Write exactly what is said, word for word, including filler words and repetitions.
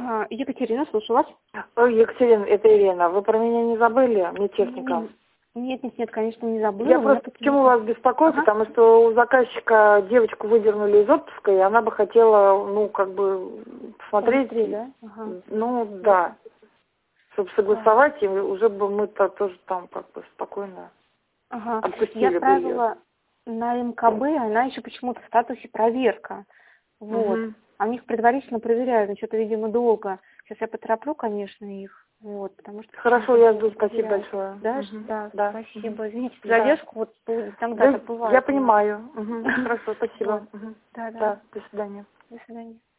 А, Екатерина, слушаю вас. Ой, Екатерина, это Ирина. Вы про меня не забыли? Мне техника. Нет, нет, нет, конечно, не забыла. Я просто почему вас беспокою, ага. Потому что у заказчика девочку выдернули из отпуска, и она бы хотела, ну, как бы, посмотреть. Посмотри, да? Ага. Ну, да. Чтобы согласовать, и уже бы мы-то тоже там как бы спокойно ага. отпустили Я бы отправила ее. на МКБ, она еще почему-то в статусе проверка. Вот. Угу. А у них предварительно проверяют, но что-то, видимо, долго. Сейчас я потороплю, конечно, их. Вот, потому что хорошо, я жду, спасибо большое. Да, угу. да, да, спасибо. Извините за да. задержку, вот иногда так бывает. Я понимаю. Угу. Хорошо, спасибо. Вот. Угу. Да, да. Да, до свидания. До свидания.